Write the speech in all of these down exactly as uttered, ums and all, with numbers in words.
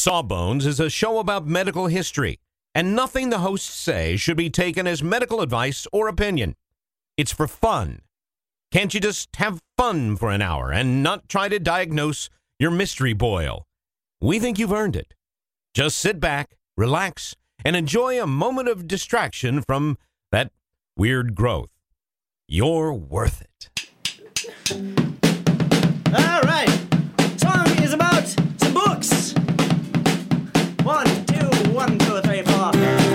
Sawbones is a show about medical history, and nothing the hosts say should be taken as medical advice or opinion. It's for fun. Can't you just have fun for an hour and not try to diagnose your mystery boil? We think you've earned it. Just sit back, relax, and enjoy a moment of distraction from that weird growth. You're worth it. All right. Song is about some books. One, two, one, two, three, four.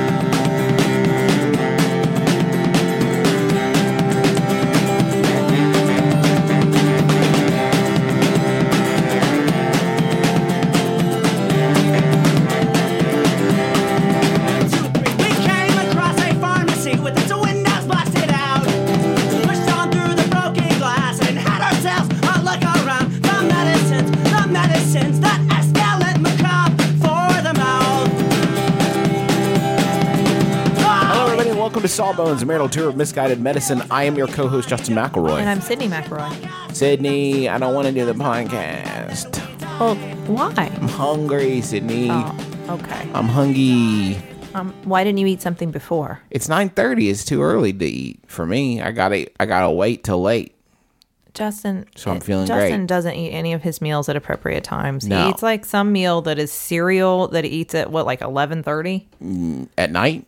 Welcome to Sawbones, a marital tour of misguided medicine. I am your co-host, Justin McElroy. And I'm Sydney McElroy. Sydney, I don't want to do the podcast. Well, why? I'm hungry, Sydney. Oh, okay. I'm hungry. Um, why didn't you eat something before? It's nine thirty. It's too early to eat for me. I gotta, I gotta wait till late. Justin, so I'm feeling Justin great. doesn't eat any of his meals at appropriate times. No. He eats like some meal that is cereal that he eats at what, like eleven thirty Mm, at night?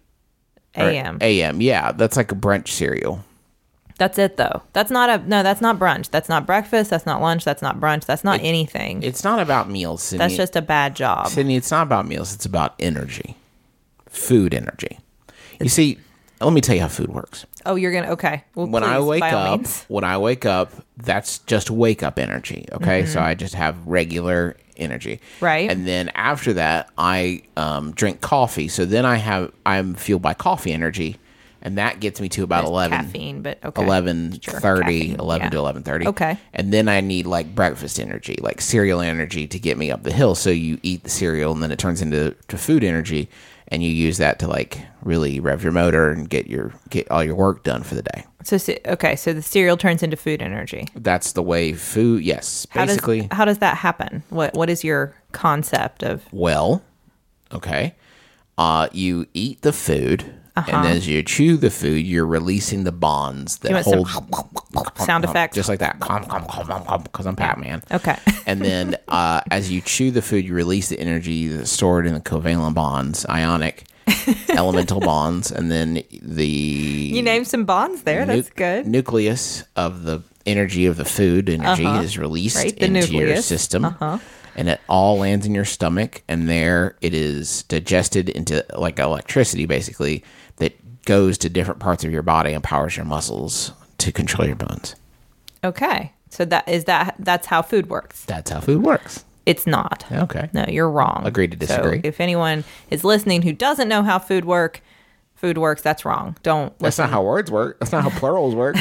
A M A M, yeah. That's like a brunch cereal. That's it, though. That's not a no. That's not brunch. That's not breakfast. That's not lunch. That's not brunch. That's not it, anything. It's not about meals, Sydney. That's just a bad job, Sydney. It's not about meals. It's about energy, food energy. You see, let me tell you how food works. Oh, you're gonna okay. Well, when please, I wake by all up, means. when I wake up, that's just wake up energy. Okay, Mm-hmm. so I just have regular energy, Right. And then after that, I um, drink coffee. So then I have I'm fueled by coffee energy. And that gets me to about There's eleven, caffeine, but okay. eleven Sure, thirty, caffeine, eleven yeah. to eleven thirty. Okay. And then I need like breakfast energy, like cereal energy to get me up the hill. So you eat the cereal and then it turns into to food energy, and you use that to like really rev your motor and get your get all your work done for the day. So okay, so the cereal turns into food energy. That's the way food. Yes, How basically. does, how does that happen? What What is your concept of? Well, okay, uh, you eat the food. Uh-huh. And as you chew the food, you're releasing the bonds that You want hold some sound effects? just like that, because I'm Pac-Man. Okay. And then uh, as you chew the food, you release the energy that's stored in the covalent bonds, ionic, elemental bonds, and then the You named some bonds there. That's nu- good. nucleus of the energy of the food energy Uh-huh. is released Right, the into your nucleus. system. Uh-huh. And it all lands in your stomach, and there it is digested into like electricity, basically, that goes to different parts of your body and powers your muscles to control your bones. Okay. So that is that. That's how food works. That's how food works. It's not. Okay. No, you're wrong. Agree to disagree. So if anyone is listening who doesn't know how food work, food works, that's wrong. Don't listen. That's not how words work. That's not how plurals work.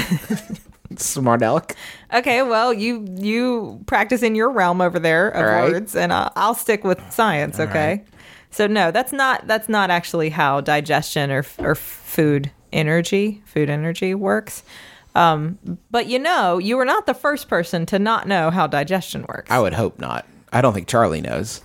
Smart aleck. Okay, well, you you practice in your realm over there of All right. words, and uh, I'll stick with science. All Okay, right. so no, that's not that's not actually how digestion or or food energy food energy works. Um, but you know, you were not the first person to not know how digestion works. I would hope not. I don't think Charlie knows.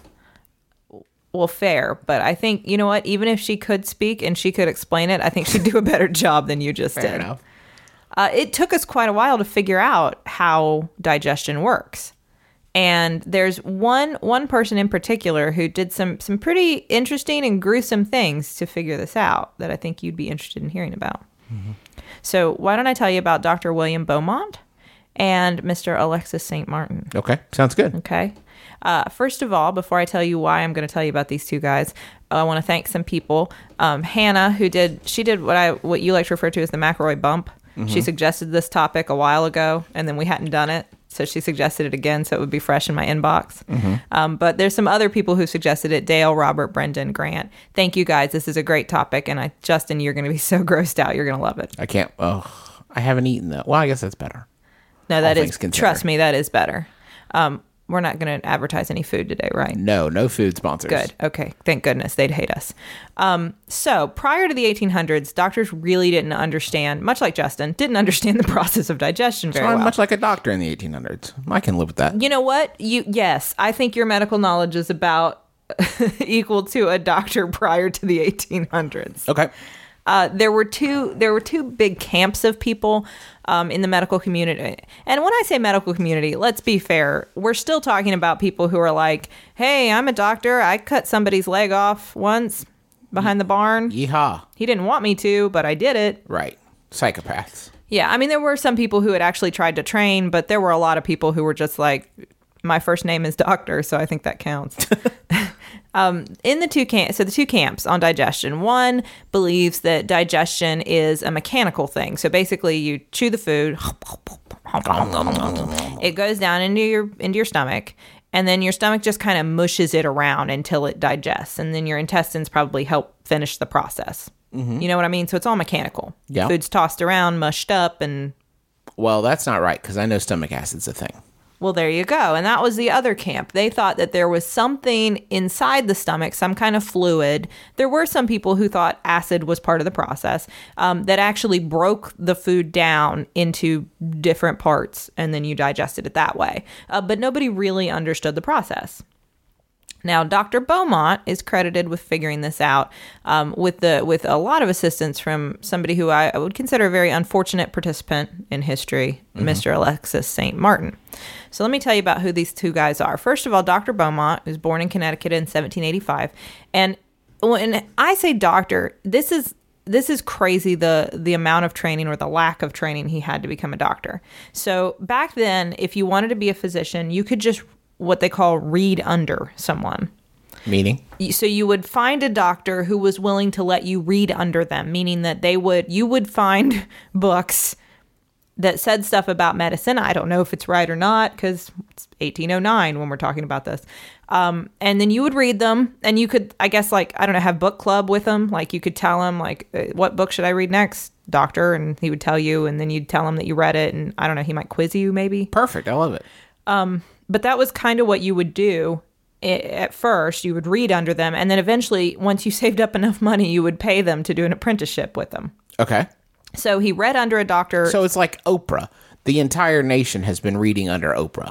Well, fair, but I think you know what? Even if she could speak and she could explain it, I think she'd do a better job than you just Fair did. enough. Uh, it took us quite a while to figure out how digestion works. And there's one one person in particular who did some some pretty interesting and gruesome things to figure this out that I think you'd be interested in hearing about. Mm-hmm. So why don't I tell you about Doctor William Beaumont and Mister Alexis Saint Martin? Okay, sounds good. Okay. Uh, first of all, before I tell you why I'm going to tell you about these two guys, I want to thank some people. Um, Hannah, who did she did what I what you like to refer to as the McElroy bump. Mm-hmm. She suggested this topic a while ago, and then we hadn't done it. So she suggested it again, so it would be fresh in my inbox. Mm-hmm. Um, but there's some other people who suggested it. Dale, Robert, Brendan, Grant. Thank you, guys. This is a great topic. And I, Justin, you're going to be so grossed out. You're going to love it. I can't. Oh, I haven't eaten that. Well, I guess that's better. No, that All is, things considered. trust me, that is better. Um, we're not going to advertise any food today, right? No, no food sponsors. Good. Okay. Thank goodness. They'd hate us. Um, so prior to the eighteen hundreds, doctors really didn't understand, much like Justin, didn't understand the process of digestion very So I'm well. much like a doctor in the eighteen hundreds. I can live with that. You know what? You yes, I think your medical knowledge is about equal to a doctor prior to the eighteen hundreds. Okay. Uh, there were two there were two big camps of people um, in the medical community. And when I say medical community, let's be fair. We're still talking about people who are like, hey, I'm a doctor. I cut somebody's leg off once behind the barn. Yeehaw. He didn't want me to, but I did it. Right. Psychopaths. Yeah, I mean, there were some people who had actually tried to train, but there were a lot of people who were just like, my first name is doctor, so I think that counts. um, in the two camps, so the two camps on digestion, one believes that digestion is a mechanical thing. So basically, you chew the food, it goes down into your into your stomach, and then your stomach just kind of mushes it around until it digests, and then your intestines probably help finish the process. Mm-hmm. You know what I mean? So it's all mechanical. Yeah. Food's tossed around, mushed up, and Well, that's not right, because I know stomach acid's a thing. well, there you go. And that was the other camp. They thought that there was something inside the stomach, some kind of fluid. There were some people who thought acid was part of the process um, that actually broke the food down into different parts, and then you digested it that way. Uh, but nobody really understood the process. Now, Doctor Beaumont is credited with figuring this out um, with the with a lot of assistance from somebody who I, I would consider a very unfortunate participant in history, mm-hmm. Mister Alexis Saint Martin. So let me tell you about who these two guys are. First of all, Doctor Beaumont was born in Connecticut in seventeen eighty-five. And when I say doctor, this is this is crazy, the the amount of training or the lack of training he had to become a doctor. So back then, if you wanted to be a physician, you could just what they call read under someone. Meaning? So you would find a doctor who was willing to let you read under them, meaning that they would you would find books that said stuff about medicine. I don't know if it's right or not, because it's eighteen oh nine when we're talking about this. Um, and then you would read them, and you could, I guess, like, I don't know, have book club with them. Like, you could tell him, like, what book should I read next, doctor? And he would tell you, and then you'd tell him that you read it, and I don't know, he might quiz you maybe. Perfect. I love it. Um, but that was kind of what you would do at first. You would read under them, and then eventually, once you saved up enough money, you would pay them to do an apprenticeship with them. Okay. So he read under a doctor. So it's like Oprah. The entire nation has been reading under Oprah.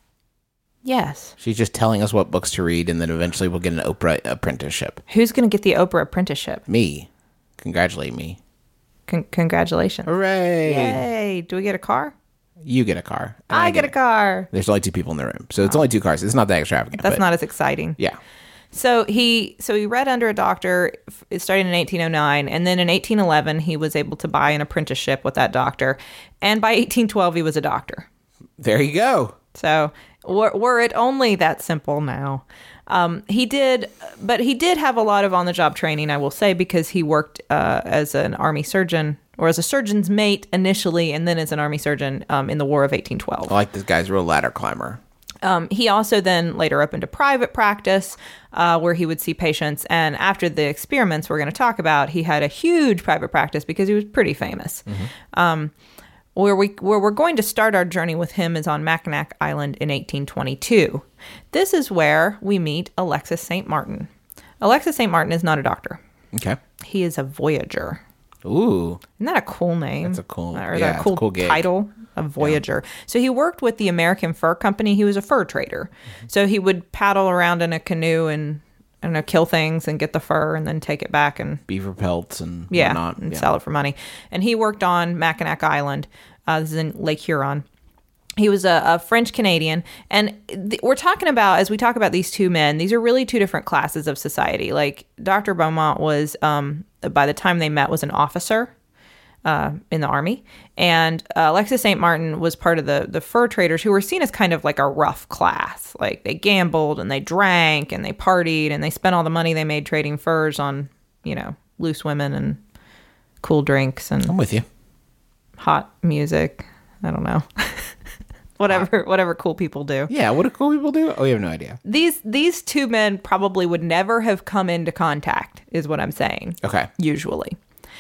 Yes. She's just telling us what books to read, and then eventually we'll get an Oprah apprenticeship. Who's going to get the Oprah apprenticeship? Me. Congratulate me. Con- congratulations. Hooray. Yay. Do we get a car? You get a car. I, I get, get a car. There's only two people in the room. So it's oh. only two cars. It's not that extravagant. That's but, not as exciting. Yeah. So he so he read under a doctor starting in eighteen oh nine, and then in eighteen eleven he was able to buy an apprenticeship with that doctor, and by eighteen twelve he was a doctor. There you go. So were, were it only that simple now. Um, he did, but he did have a lot of on-the-job training, I will say, because he worked uh, as an army surgeon, or as a surgeon's mate initially, and then as an army surgeon um, in the War of eighteen twelve. I like this guy's real ladder climber. Um, he also then later opened a private practice uh, where he would see patients. And after the experiments we're going to talk about, he had a huge private practice because he was pretty famous. Mm-hmm. Um, where, we, where we're going to start our journey with him is on Mackinac Island in eighteen twenty-two. This is where we meet Alexis Saint Martin. Alexis Saint Martin is not a doctor. Okay. He is a voyager. Ooh. Isn't that a cool name? That's a cool, or yeah, that a cool, a cool gig. title? A voyager. Yeah. So he worked with the American Fur Company. He was a fur trader. Mm-hmm. So he would paddle around in a canoe and, I don't know, kill things and get the fur and then take it back and beaver pelts and yeah, whatnot. and yeah. sell it for money. And he worked on Mackinac Island. Uh, this is in Lake Huron. He was a, a French Canadian, and th- we're talking about, as we talk about these two men, these are really two different classes of society. Like Doctor Beaumont was, um, by the time they met, was an officer. Uh, in the army, and uh, Alexis Saint Martin was part of the the fur traders who were seen as kind of like a rough class. Like they gambled and they drank and they partied and they spent all the money they made trading furs on, you know, loose women and cool drinks and I'm with you. Hot music. I don't know. whatever whatever cool people do. Yeah, what do cool people do? Oh, you have no idea. These these two men probably would never have come into contact, is what I'm saying. Okay. Usually.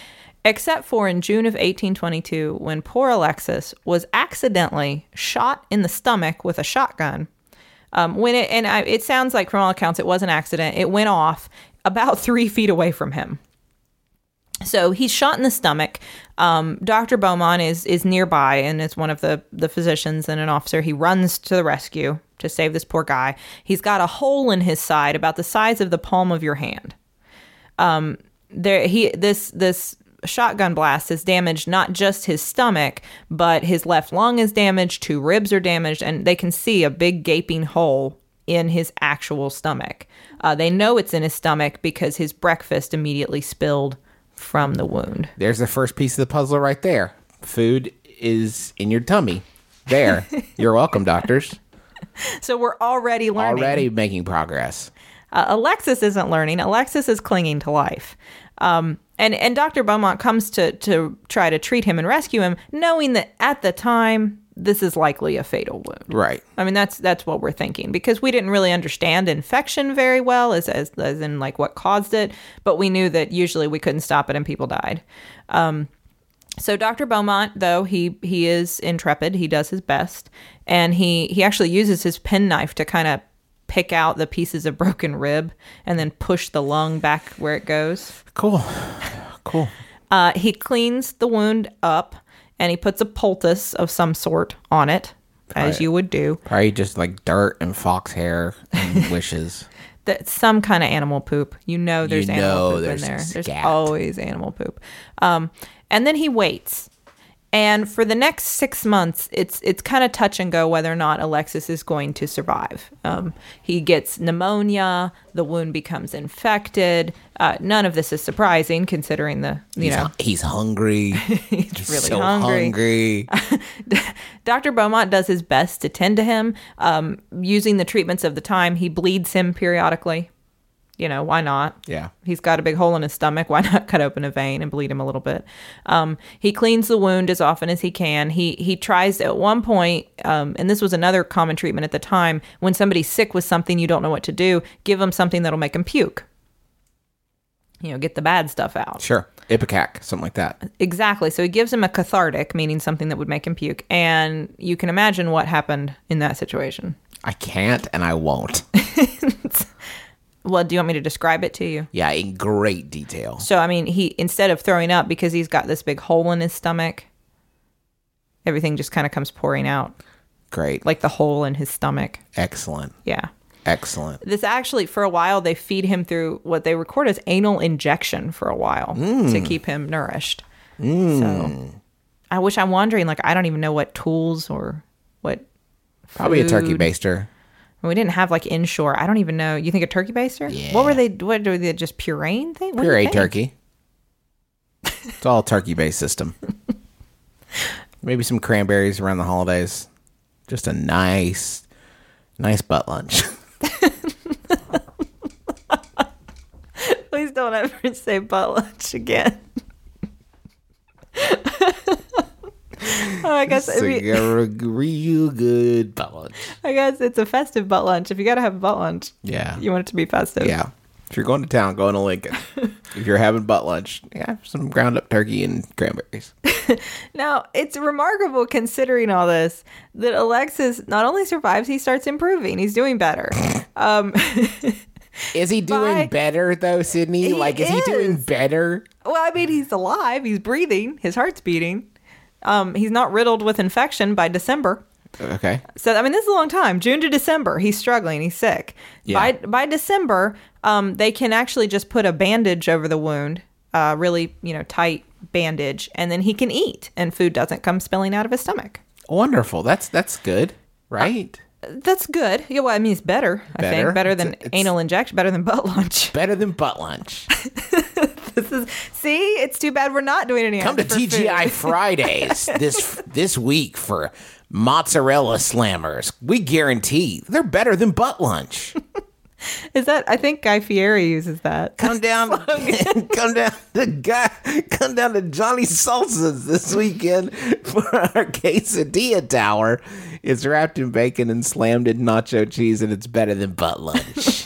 Except for in June of eighteen twenty-two, when poor Alexis was accidentally shot in the stomach with a shotgun. Um, when it and I, it sounds like, from all accounts, it was an accident. It went off about three feet away from him. So he's shot in the stomach. Um, Doctor Beaumont is is nearby and is one of the, the physicians and an officer. He runs to the rescue, to save this poor guy. He's got a hole in his side about the size of the palm of your hand. Um, there he this this shotgun blast has damaged not just his stomach, but his left lung is damaged, two ribs are damaged, and they can see a big gaping hole in his actual stomach. Uh, they know it's in his stomach because his breakfast immediately spilled from the wound. There's the first piece of the puzzle right there. Food is in your tummy. There. You're welcome, doctors. So we're already learning. Already making progress. Uh, Alexis isn't learning. Alexis is clinging to life. Um, and, and Doctor Beaumont comes to, to try to treat him and rescue him, knowing that at the time, this is likely a fatal wound. Right. I mean, that's that's what we're thinking, because we didn't really understand infection very well, as, as, as in like what caused it, but we knew that usually we couldn't stop it and people died. Um, so Doctor Beaumont, though, he he is intrepid. He does his best, and he, he actually uses his penknife to kind of pick out the pieces of broken rib and then push the lung back where it goes. Cool. Cool. Uh, he cleans the wound up, and he puts a poultice of some sort on it, as Right. you would do. Probably just like dirt and fox hair and wishes. That's some kind of animal poop. You know there's You animal know poop there's in there. There's scat. always animal poop. Um, and then he waits. And for the next six months, it's it's kind of touch and go whether or not Alexis is going to survive. Um, he gets pneumonia. The wound becomes infected. Uh, none of this is surprising, considering the you he's, know hu- he's hungry. he's, He's really so hungry. hungry. Doctor Beaumont does his best to tend to him, um, using the treatments of the time. He bleeds him periodically. You know, why not? Yeah. He's got a big hole in his stomach. Why not cut open a vein and bleed him a little bit? Um, he cleans the wound as often as he can. He he tries at one point, um, and this was another common treatment at the time, when somebody's sick with something you don't know what to do, give them something that'll make them puke. You know, get the bad stuff out. Sure. Ipecac, something like that. Exactly. So he gives him a cathartic, meaning something that would make him puke. And you can imagine what happened in that situation. I can't and I won't. Well, do you want me to describe it to you? Yeah, in great detail. So, I mean, he, instead of throwing up because he's got this big hole in his stomach, everything just kind of comes pouring out. Great. Like the hole in his stomach. Excellent. Yeah. Excellent. This actually, for a while, they feed him through what they record as anal injection for a while to keep him nourished. So, I wish I'm wondering, like, I don't even know what tools or what. Probably a turkey food- baster. We didn't have like inshore. I don't even know. You think a turkey baster? Yeah. What were they? What were they? Just pureeing thing? What do you Puree think? turkey. It's all turkey based system. Maybe some cranberries around the holidays. Just a nice, nice butt lunch. Please don't ever say butt lunch again. Oh, I guess It's I, a mean, g- real good butt lunch. I guess it's a festive butt lunch. If you got to have a butt lunch, Yeah. you want it to be festive. Yeah. If you're going to town, go to Lincoln. If you're having butt lunch, yeah, some ground up turkey and cranberries. Now, it's remarkable considering all this that Alexis not only survives, he starts improving. He's doing better. um, Is he doing Bye. better though, Sydney? He like, is, he doing is. better? well, I mean, he's alive. He's breathing. His heart's beating. Um, he's not riddled with infection by December. Okay. So, I mean, this is a long time. June to December, he's struggling. He's sick. Yeah. By by December, um, they can actually just put a bandage over the wound, uh, really, you know, tight bandage, and then he can eat, and food doesn't come spilling out of his stomach. Wonderful. That's that's good, right? That's good. Yeah, well, I mean, it's better, I Better? think. Better than It's- it's- anal injection, better than butt lunch. Better than butt lunch. This is, see, it's too bad we're not doing any Come to ads for T G I food. Fridays this this week for mozzarella slammers. We guarantee they're better than butt lunch. Is that, I think Guy Fieri uses that. Come down, come down to guy, come down to Johnny Salsa's this weekend for our quesadilla tower. It's wrapped in bacon and slammed in nacho cheese, and it's better than butt lunch.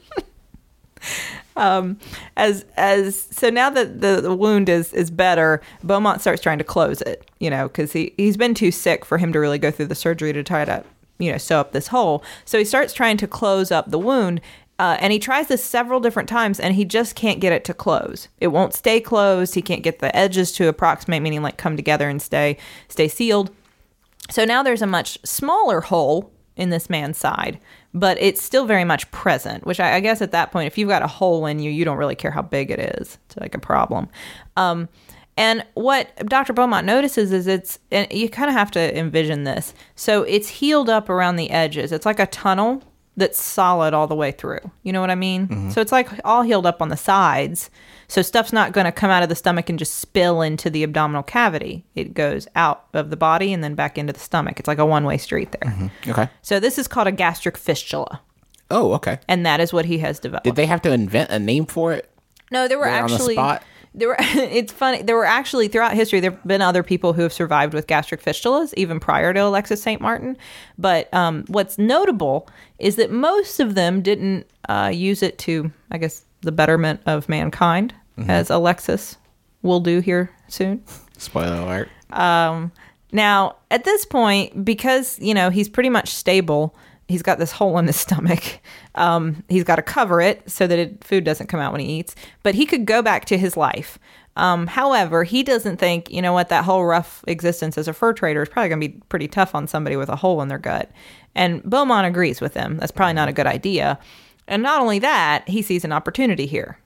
as as so now that the, the wound is is better, Beaumont starts trying to close it, you know, because he he's been too sick for him to really go through the surgery to try to, you know, sew up this hole. So he starts trying to close up the wound, uh, and he tries this several different times, and he just can't get it to close. It won't stay closed. He can't get the edges to approximate, meaning like come together and stay stay sealed. So now there's a much smaller hole in this man's side, but it's still very much present, which I, I guess at that point, if you've got a hole in you, you don't really care how big it is. It's like a problem. Um, and what Doctor Beaumont notices is it's, and you kind of have to envision this. So it's healed up around the edges. It's like a tunnel that's solid all the way through. You know what I mean? Mm-hmm. So it's like all healed up on the sides. So stuff's not going to come out of the stomach and just spill into the abdominal cavity. It goes out of the body and then back into the stomach. It's like a one-way street there. Mm-hmm. Okay. So this is called a gastric fistula. Oh, okay. And that is what he has developed. Did they have to invent a name for it? No, there were There on the actually... spot? There were, it's funny. There were actually, throughout history, there have been other people who have survived with gastric fistulas, even prior to Alexis Saint Martin. But um, what's notable is that most of them didn't uh, use it to, I guess, the betterment of mankind, mm-hmm. as Alexis will do here soon. Spoiler alert. Um, now, at this point, because, you know, he's pretty much stable, he's got this hole in his stomach. Um, he's got to cover it so that it, food doesn't come out when he eats. But he could go back to his life. Um, however, he doesn't think, you know what, that whole rough existence as a fur trader is probably going to be pretty tough on somebody with a hole in their gut. And Beaumont agrees with him. That's probably not a good idea. And not only that, he sees an opportunity here.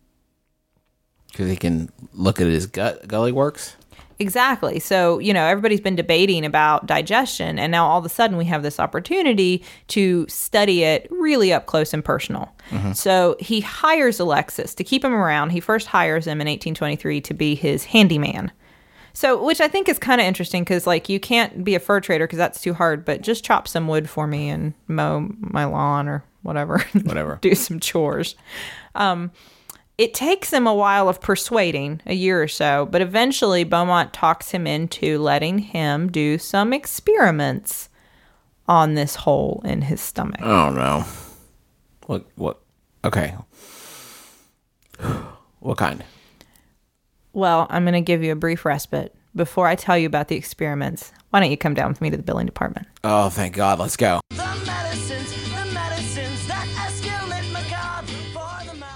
Because he can look at his gut gully works? Exactly. So, you know, everybody's been debating about digestion, and now all of a sudden we have this opportunity to study it really up close and personal. Mm-hmm. So he hires Alexis to keep him around. He first hires him in eighteen twenty-three to be his handyman. So, which I think is kind of interesting because, like, you can't be a fur trader because that's too hard, but just chop some wood for me and mow my lawn or whatever. Whatever. Do some chores. Um, It takes him a while of persuading, a year or so, but eventually Beaumont talks him into letting him do some experiments on this hole in his stomach. Oh, no. What? What? Okay. What kind? Well, I'm going to give you a brief respite. Before I tell you about the experiments, why don't you come down with me to the billing department? Oh, thank God. Let's go. The medicines, the medicines that escalate macabre for the mouth.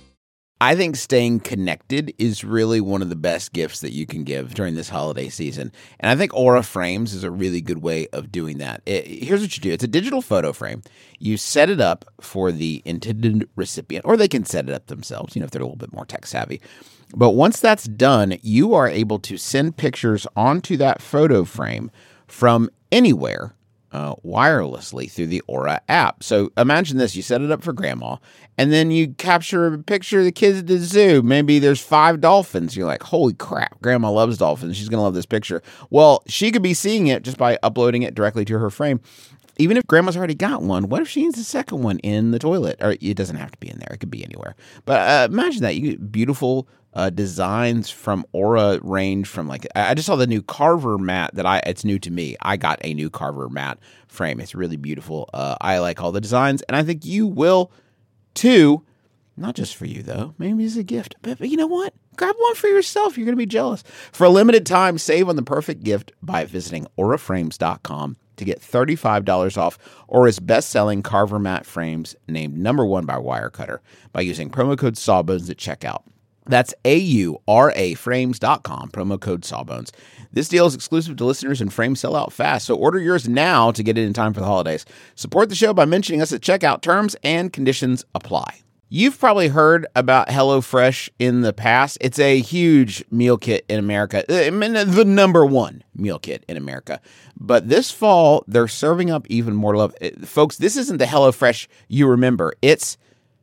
I think staying connected is really one of the best gifts that you can give during this holiday season. And I think Aura Frames is a really good way of doing that. It, here's what you do. It's a digital photo frame. You set it up for the intended recipient, or they can set it up themselves, you know, if they're a little bit more tech savvy. But once that's done, you are able to send pictures onto that photo frame from anywhere Uh, wirelessly through the Aura app. So imagine this, you set it up for grandma, and then you capture a picture of the kids at the zoo. Maybe there's five dolphins. You're like, holy crap, grandma loves dolphins. She's going to love this picture. Well, she could be seeing it just by uploading it directly to her frame. Even if grandma's already got one, what if she needs a second one in the toilet? Or it doesn't have to be in there. It could be anywhere. But uh, imagine that. You get beautiful uh, designs from Aura range from like, I just saw the new Carver mat that I, it's new to me. I got a new Carver mat frame. It's really beautiful. Uh, I like all the designs, and I think you will too. Not just for you, though. Maybe as a gift. But, but you know what? Grab one for yourself. You're going to be jealous. For a limited time, save on the perfect gift by visiting aura frames dot com to get thirty-five dollars off Aura's best-selling Carver mat frames named number one by Wirecutter by using promo code Sawbones at checkout. That's A U R A frames dot com, promo code Sawbones. This deal is exclusive to listeners and frames sell out fast, so order yours now to get it in time for the holidays. Support the show by mentioning us at checkout. Terms and conditions apply. You've probably heard about HelloFresh in the past. It's a huge meal kit in America. I mean, the number one meal kit in America. But this fall, they're serving up even more love. Folks, this isn't the HelloFresh you remember. It's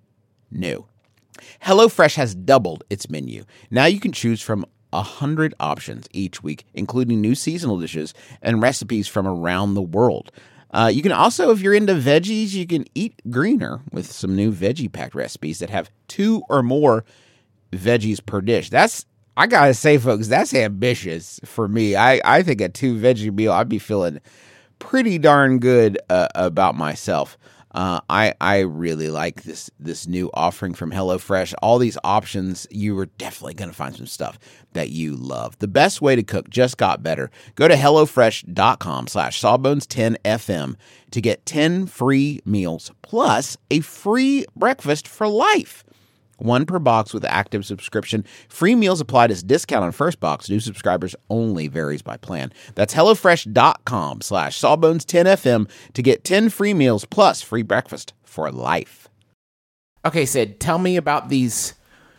new. HelloFresh has doubled its menu. Now you can choose from one hundred options each week, including new seasonal dishes and recipes from around the world. Uh, you can also, if you're into veggies, you can eat greener with some new veggie-packed recipes that have two or more veggies per dish. That's, I gotta say, folks, that's ambitious for me. I, I think a two-veggie meal, I'd be feeling pretty darn good uh, about myself. Uh, I I really like this this new offering from HelloFresh. All these options, you are definitely going to find some stuff that you love. The best way to cook just got better. Go to HelloFresh.com slash Sawbones10FM to get ten free meals plus a free breakfast for life. One per box with active subscription. Free meals applied as discount on first box. New subscribers only. Varies by plan. That's HelloFresh.com slash Sawbones10FM to get ten free meals plus free breakfast for life. Okay, Sid, tell me about these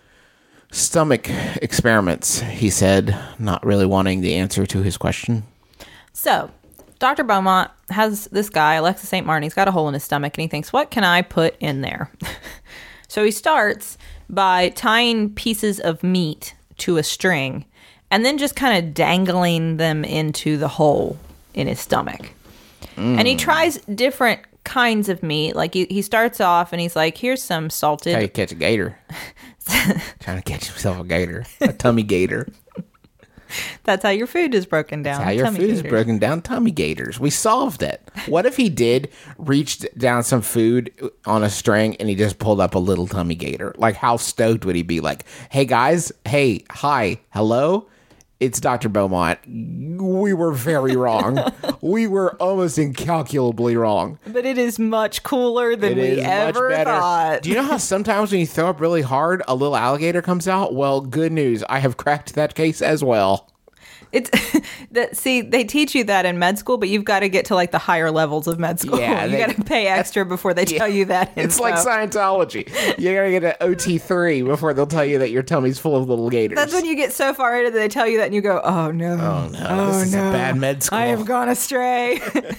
stomach experiments, he said, not really wanting the answer to his question. So, Doctor Beaumont has this guy, Alexis Saint Martin. He's got a hole in his stomach, and he thinks, what can I put in there? So he starts by tying pieces of meat to a string and then just kind of dangling them into the hole in his stomach. Mm. And he tries different kinds of meat. Like he, he starts off and he's like, here's some salted. How you catch a gator. Trying to catch himself a gator. A tummy gator. That's how your food is broken down. That's how your tummy food gators. is broken down. Tummy gators. We solved it. What if he did reach down some food on a string and he just pulled up a little tummy gator? Like, how stoked would he be? Like, hey guys, hey, hi, hello, it's Doctor Beaumont. We were very wrong. We were almost incalculably wrong. But it is much cooler than It we is much ever better. thought. Do you know how sometimes when you throw up really hard, a little alligator comes out? Well, good news. I have cracked that case as well. It's that. See, they teach you that in med school, but you've got to get to like the higher levels of med school. Yeah, you they- got to pay extra before they tell you that. It's info. like Scientology. You gotta get an O T three before they'll tell you that your tummy's full of little gators. That's when you get so far into it, they tell you that, and you go, "Oh no, Oh no, this is a bad med school. I have gone astray."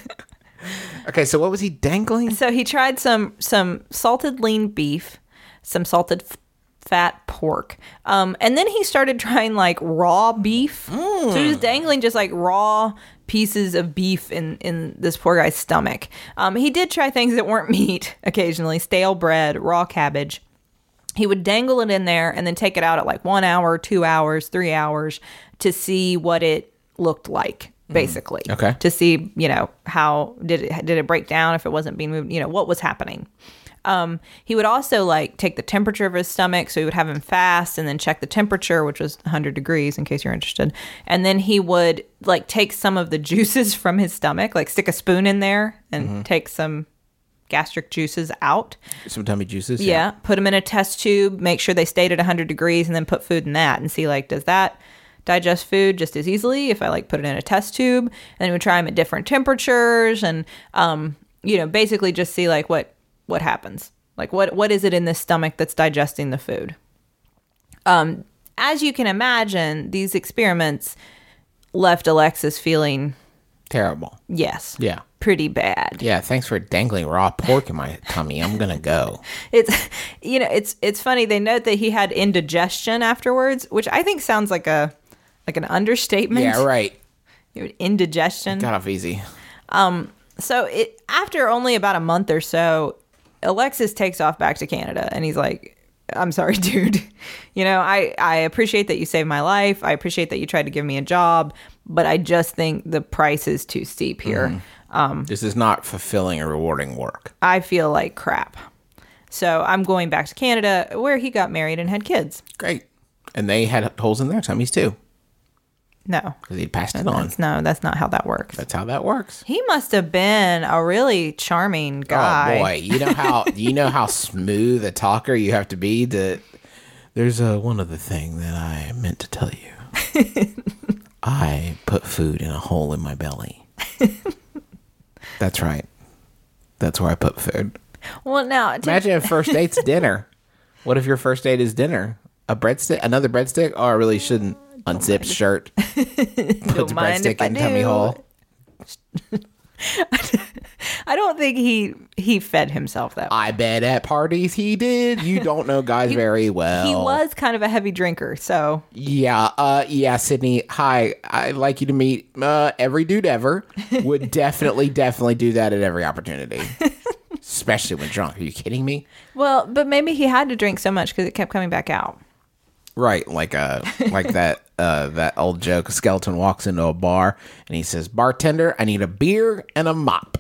Okay, so what was he dangling? So he tried some some salted lean beef, some salted f- fat pork, um, and then he started trying like raw beef. So he was dangling just like raw pieces of beef in in this poor guy's stomach. Um, he did try things that weren't meat occasionally, stale bread, raw cabbage. He would dangle it in there and then take it out at like one hour, two hours, three hours to see what it looked like. Basically, Okay. to see, you know, how did it did it break down if it wasn't being moved, you know, what was happening. Um, he would also like take the temperature of his stomach, so he would have him fast and then check the temperature, which was one hundred degrees, in case you're interested. And then he would like take some of the juices from his stomach, like stick a spoon in there and Mm-hmm. take some gastric juices out. Some tummy juices? Yeah, put them in a test tube, make sure they stayed at one hundred degrees, and then put food in that and see like, does that digest food just as easily if I like put it in a test tube? And then we try them at different temperatures and, um, you know, basically just see like what, what happens. Like what, what is it in the stomach that's digesting the food? Um, as you can imagine, these experiments left Alexis feeling, Terrible. yes, Yeah. pretty bad. Yeah, thanks for dangling raw pork in my tummy. I'm gonna go. It's, you know, it's it's funny. They note that he had indigestion afterwards, which I think sounds like a like an understatement. Yeah, right. Indigestion. Got off easy. So it after only about a month or so, Alexis takes off back to Canada, and he's like, "I'm sorry, dude. You know, I I appreciate that you saved my life. I appreciate that you tried to give me a job, but I just think the price is too steep here. This is not fulfilling or rewarding work. I feel like crap. So I'm going back to Canada, where he got married and had kids. Great. And they had holes in their tummies too, No, because he'd passed it on. that's, no, that's not how that works. That's how that works. He must have been a really charming guy. Oh boy, you know how you know how smooth a talker you have to be to. There's a one other thing that I meant to tell you. I put food in a hole in my belly. That's right. That's where I put food. Well, now to- Imagine if first date's dinner. What if your first date is dinner? A breadstick, another breadstick? Oh, I really shouldn't. Unzipped shirt. Put the mind if breadstick I in tummy do. hole. I don't think he he fed himself that way. I bet at parties he did. You don't know guys very well. He was kind of a heavy drinker, so Yeah, uh, yeah, Sydney. Hi, I'd like you to meet uh, every dude ever. Would definitely, definitely do that at every opportunity, especially when drunk. Are you kidding me? well, but maybe he had to drink so much because it kept coming back out. Right, like uh, like that uh, that old joke. A skeleton walks into a bar and he says, "Bartender, I need a beer and a mop."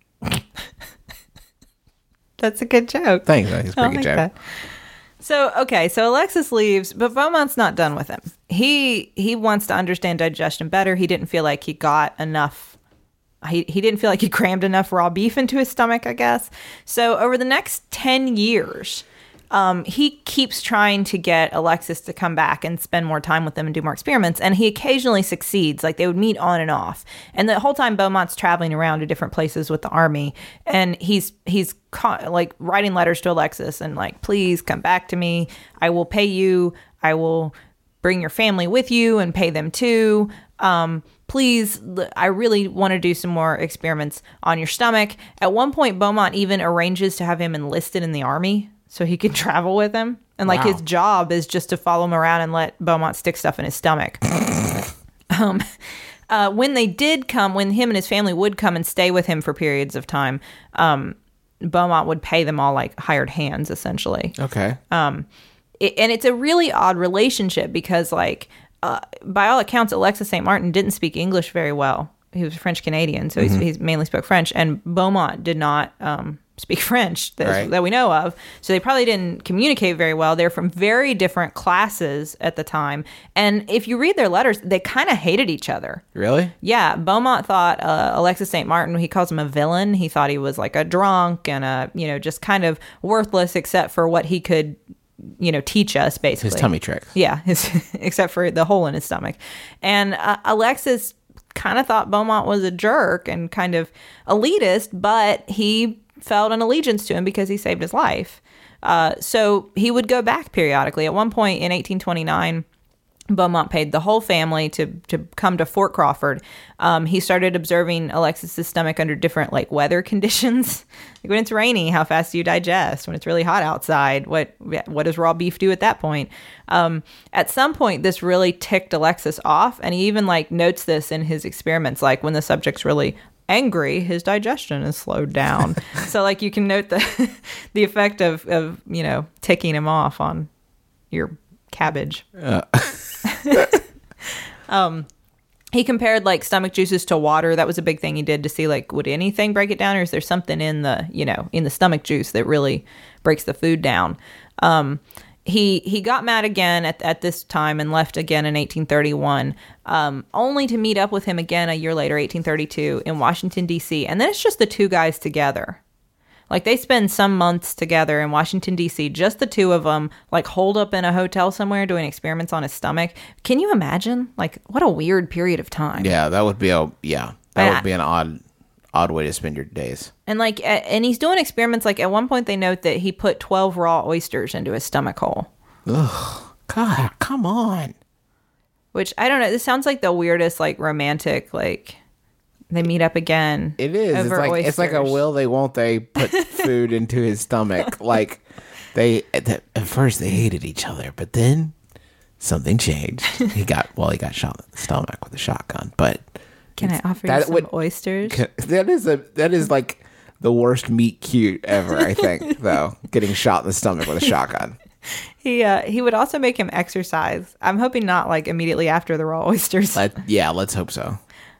That's a good joke. Thanks, it's a I pretty good like joke. that. So okay, so Alexis leaves, but Beaumont's not done with him. He he wants to understand digestion better. He didn't feel like he got enough. He he didn't feel like he crammed enough raw beef into his stomach, I guess. So over the next ten years, Um, he keeps trying to get Alexis to come back and spend more time with them and do more experiments, and he occasionally succeeds. Like, they would meet on and off, and the whole time Beaumont's traveling around to different places with the army, and he's he's ca- like writing letters to Alexis and like, please come back to me. I will pay you. I will bring your family with you and pay them too. Um, please, I really want to do some more experiments on your stomach. At one point, Beaumont even arranges to have him enlisted in the army so he could travel with him. And like Wow. his job is just to follow him around and let Beaumont stick stuff in his stomach. um, uh, when they did come, when him and his family would come and stay with him for periods of time, um, Beaumont would pay them all like hired hands, essentially. Okay. It, and it's a really odd relationship because, like, uh, by all accounts, Alexis Saint Martin didn't speak English very well. He was French Canadian, so Mm-hmm. he's, he mainly spoke French. And Beaumont did not um, speak French that, Right. that we know of. So they probably didn't communicate very well. They're from very different classes at the time. And if you read their letters, they kind of hated each other. Really? Yeah, Beaumont thought uh, Alexis Saint Martin, he calls him a villain. He thought he was like a drunk and a, you know, just kind of worthless except for what he could, you know, teach us, basically. His tummy tricks. Yeah, his, except for the hole in his stomach. And uh, Alexis kind of thought Beaumont was a jerk and kind of elitist, but he felt an allegiance to him because he saved his life. Uh, so he would go back periodically. At one point in eighteen twenty-nine, Beaumont paid the whole family to to come to Fort Crawford. Um, he started observing Alexis's stomach under different like weather conditions. Like when it's rainy, how fast do you digest? When it's really hot outside, what what does raw beef do at that point? Um, at some point, this really ticked Alexis off, and he even like notes this in his experiments. Like when the subject's really angry, his digestion is slowed down. So like you can note the the effect of of you know ticking him off on your cabbage. um, he compared like stomach juices to water. That was a big thing he did to see like would anything break it down, or is there something in the you know in the stomach juice that really breaks the food down? Um, he he got mad again at at this time and left again in eighteen thirty-one, um, only to meet up with him again a year later, eighteen thirty-two, in Washington D C. And then it's just the two guys together. Like, they spend some months together in Washington, D C, just the two of them, like, holed up in a hotel somewhere doing experiments on his stomach. Can you imagine? Like, what a weird period of time. Yeah, that would be a yeah. That And would I- be an odd odd way to spend your days. And, like, a- and he's doing experiments. Like, at one point, they note that he put twelve raw oysters into his stomach hole. God, come on. Which, I don't know. This sounds like the weirdest, like, romantic, like, they meet up again. It is. It's over like it's like a oysters. will they won't they put food into his stomach. Like they at, the, at first they hated each other, but then something changed. He got well, he got shot in the stomach with a shotgun. But Can I offer that you some would- oysters? that is a that is like the worst meet cute ever. I think though, getting shot in the stomach with a shotgun. He uh, he would also make him exercise. I'm hoping not like immediately after the raw oysters. Let, yeah, let's hope so.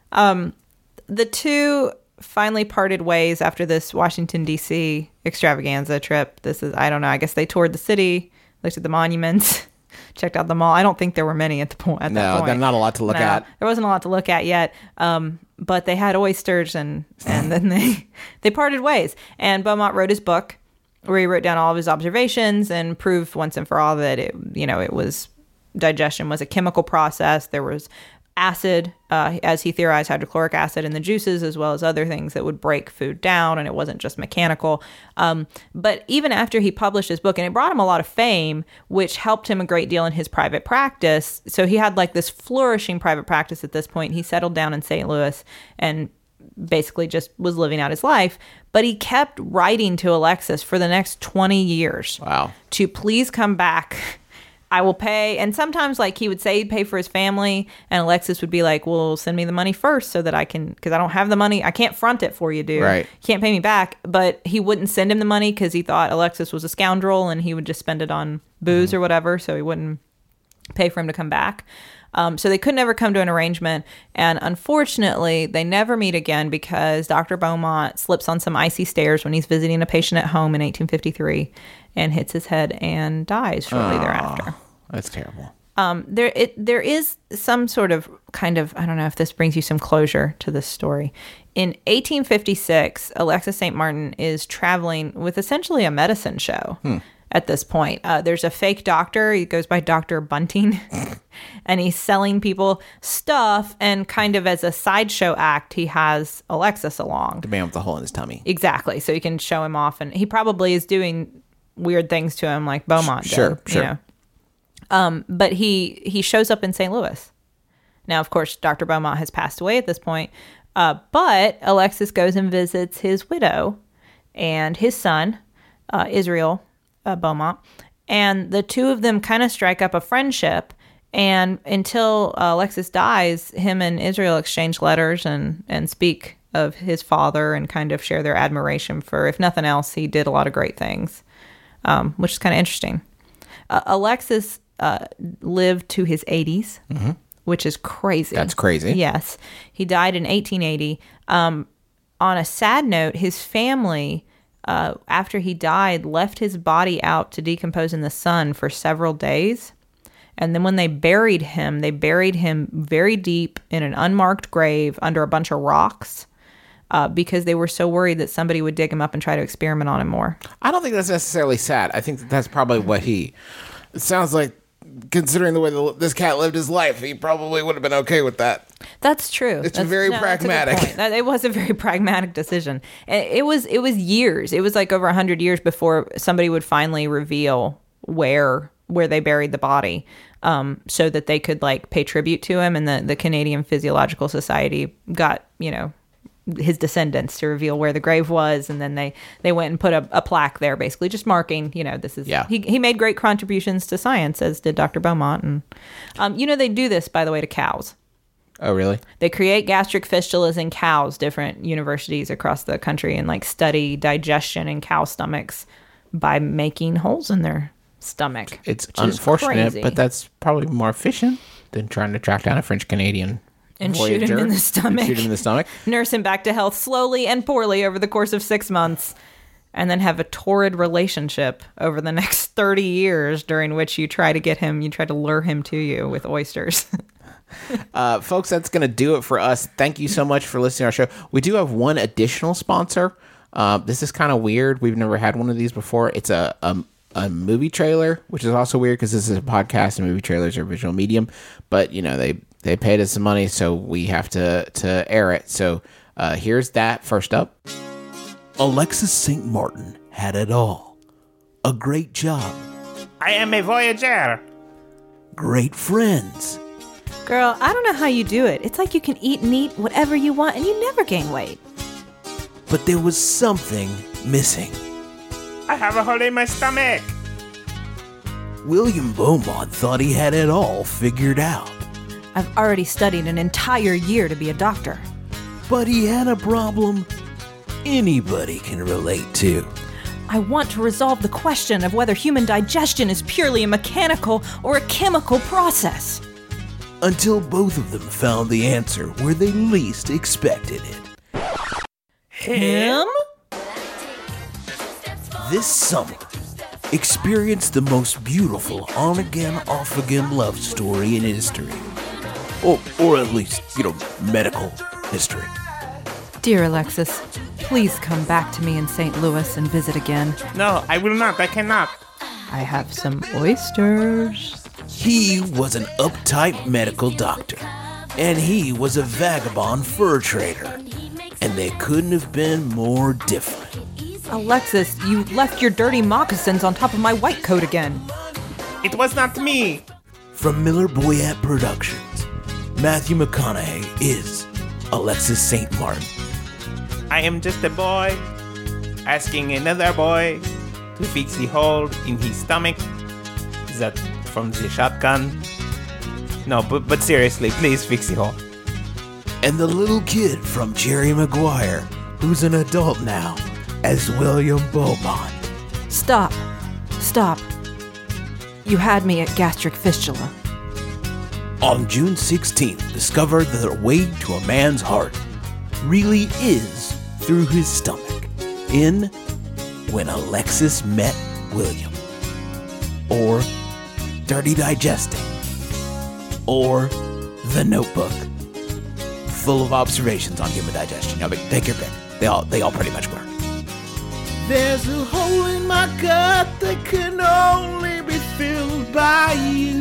The two finally parted ways after this Washington, D C extravaganza trip. This is, I don't know, I guess they toured the city, looked at the monuments, checked out the mall. I don't think there were many at the point. At that No, point. there's not a lot to look No, at. There wasn't a lot to look at yet. Um, but they had oysters, and and then they they parted ways. And Beaumont wrote his book, where he wrote down all of his observations and proved once and for all that it, you know, it was digestion was a chemical process. There was acid, uh, as he theorized, hydrochloric acid in the juices, as well as other things that would break food down, and it wasn't just mechanical. Um, but even after he published his book, and it brought him a lot of fame, which helped him a great deal in his private practice. So he had like this flourishing private practice at this point. He settled down in Saint Louis and basically just was living out his life. But he kept writing to Alexis for the next twenty years. Wow. To please come back. I will pay. And sometimes like he would say he'd pay for his family, and Alexis would be like, well, send me the money first so that I can, because I don't have the money. I can't front it for you, dude. Right. You can't pay me back. But he wouldn't send him the money because he thought Alexis was a scoundrel and he would just spend it on booze or whatever. So he wouldn't pay for him to come back. Um, so they could never come to an arrangement. And unfortunately, they never meet again because Doctor Beaumont slips on some icy stairs when he's visiting a patient at home in eighteen fifty-three and hits his head and dies shortly thereafter. That's terrible. Um, there, it, there is some sort of kind of, I don't know if this brings you some closure to this story. In eighteen fifty-six, Alexis Saint Martin is traveling with essentially a medicine show. at this point. Uh, there's a fake doctor. He goes by Doctor Bunting. And he's selling people stuff. And kind of as a sideshow act, he has Alexis along. The man with the hole in his tummy. Exactly. So he can show him off. And he probably is doing weird things to him like Beaumont did. Sure, sure. You know? um, but he, he shows up in Saint Louis. Now, of course, Doctor Beaumont has passed away at this point. Uh, but Alexis goes and visits his widow and his son, uh, Israel uh, Beaumont. And the two of them kind of strike up a friendship. And until uh, Alexis dies, him and Israel exchange letters and, and speak of his father and kind of share their admiration for, if nothing else, he did a lot of great things, um, which is kind of interesting. Uh, Alexis uh, lived to his eighties, mm-hmm. which is crazy. That's crazy. Yes. He died in eighteen eighty. Um, on a sad note, his family, uh, after he died, left his body out to decompose in the sun for several days. And then when they buried him, they buried him very deep in an unmarked grave under a bunch of rocks uh, because they were so worried that somebody would dig him up and try to experiment on him more. I don't think that's necessarily sad. I think that that's probably what he... It sounds like, considering the way the, this cat lived his life, he probably would have been okay with that. That's true. It's that's, very no, pragmatic. That's a good point. That, it was a very pragmatic decision. It, it was it was years. It was like over one hundred years before somebody would finally reveal where where they buried the body, um, so that they could like pay tribute to him. And the, the Canadian Physiological Society got, you know, his descendants to reveal where the grave was. And then they, they went and put a, a plaque there, basically just marking, you know, this is, yeah. he, he made great contributions to science, as did Doctor Beaumont. And, um, you know, they do this, by the way, to cows. Oh, really? They create gastric fistulas in cows, different universities across the country, and like study digestion in cow stomachs by making holes in their stomach. It's unfortunate, crazy. but that's probably more efficient than trying to track down a French Canadian and shoot him in the stomach. Shoot him in the stomach. Nurse him back to health slowly and poorly over the course of six months, and then have a torrid relationship over the next thirty years, during which you try to get him, you try to lure him to you with oysters. uh, folks, that's going to do it for us. Thank you so much for listening to our show. We do have one additional sponsor. Uh, this is kind of weird. We've never had one of these before. It's a, a a movie trailer, which is also weird because this is a podcast and movie trailers are a visual medium, but you know, they, they paid us some money, so we have to, to air it. So uh, here's that first up. Alexis Saint Martin had it all. A great job. I am a voyager. Great friends. Girl, I don't know how you do it. It's like you can eat and eat whatever you want and you never gain weight. But there was something missing. I have a hole in my stomach. William Beaumont thought he had it all figured out. I've already studied an entire year to be a doctor. But he had a problem anybody can relate to. I want to resolve the question of whether human digestion is purely a mechanical or a chemical process. Until both of them found the answer where they least expected it. Him? This summer, experience the most beautiful on-again, off-again love story in history. Or, or at least, you know, medical history. Dear Alexis, please come back to me in Saint Louis and visit again. No, I will not. I cannot. I have some oysters. He was an uptight medical doctor, and he was a vagabond fur trader, and they couldn't have been more different. Alexis, you left your dirty moccasins on top of my white coat again. It was not me. From Miller Boyett Productions, Matthew McConaughey is Alexis Saint Martin. I am just a boy asking another boy to fix the hole in his stomach. Is that from the shotgun? No, but, but seriously, please fix the hole. And the little kid from Jerry Maguire, who's an adult now, as William Beaumont. Stop. Stop. You had me at gastric fistula. On June sixteenth, discover that the way to a man's heart really is through his stomach in When Alexis Met William. Or Dirty Digesting. Or The Notebook. Full of observations on human digestion. I mean, take your pick. They all, they all pretty much work. There's a hole in my gut that can only be filled by you.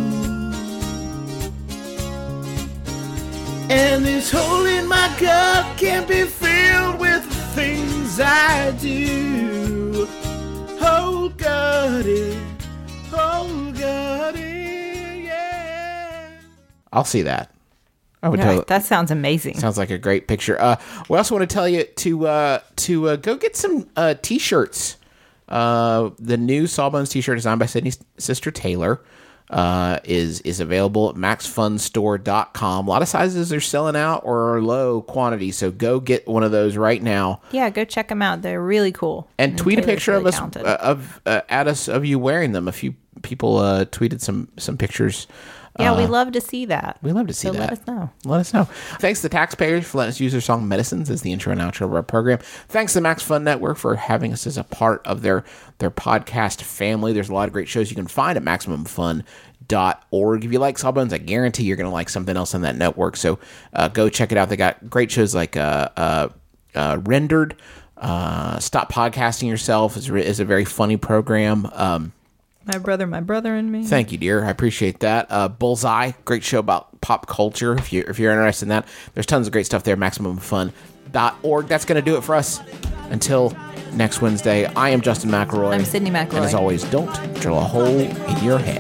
And this hole in my gut can't be filled with the things I do. Oh, gutty, oh, gutty, yeah. I'll see that. I would Yeah, tell that sounds amazing. Sounds like a great picture. Uh, we also want to tell you to uh, to uh, go get some uh, t-shirts. Uh, the new Sawbones t-shirt designed by Sydney's sister Taylor uh, is is available at max fun store dot com. A lot of sizes are selling out or are low quantity, so go get one of those right now. Yeah, go check them out. They're really cool. And tweet Taylor's a picture really of us talented. uh, of uh, at us of you wearing them. A few people uh, tweeted some some pictures. Yeah, uh, we love to see that. We love to see so that. Let us know. Let us know. Thanks to taxpayers for letting us use their song Medicines as the intro and outro of our program. Thanks to the Max Fun Network for having us as a part of their, their podcast family. There's a lot of great shows you can find at maximum fun dot org. If you like Sawbones, I guarantee you're going to like something else on that network. So uh, go check it out. They got great shows like uh, uh, uh, Rendered. Uh, Stop Podcasting Yourself is, is a very funny program. Um, My brother, my brother and me. Thank you, dear. I appreciate that. Uh, Bullseye, great show about pop culture. If you're, if you're interested in that, there's tons of great stuff there. maximum fun dot org. That's going to do it for us. Until next Wednesday, I am Justin McElroy. I'm Sydney McElroy. And as always, don't drill a hole in your head.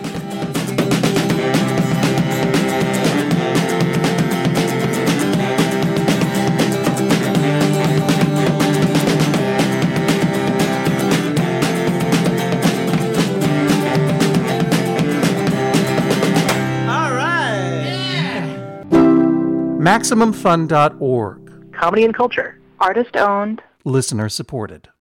maximum fun dot org. Comedy and culture. Artist owned. Listener supported.